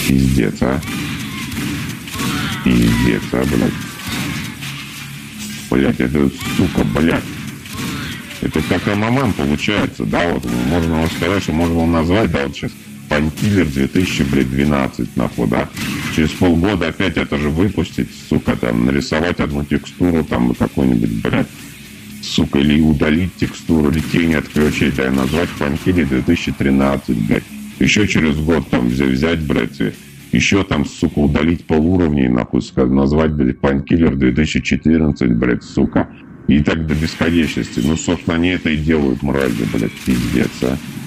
Пиздец, а. Пиздец, а, блядь. Блядь, это, сука, блядь. Это как МММ получается, да, вот можно его сказать, что можно его назвать, да, вот сейчас Панкиллер 2012, нахуй, да. Через полгода опять это же выпустить, сука, там, нарисовать одну текстуру, там, какой-нибудь, блядь, сука, или удалить текстуру, или тень отключить, да, и назвать Панкиллер 2013, блядь. Еще через год, там, взять, блядь, и еще там, сука, удалить полуровней, нахуй, назвать, блядь, Панкиллер 2014, блядь, сука. И так до бесконечности. Ну, собственно, они это и делают, мрази, блядь, пиздец, а.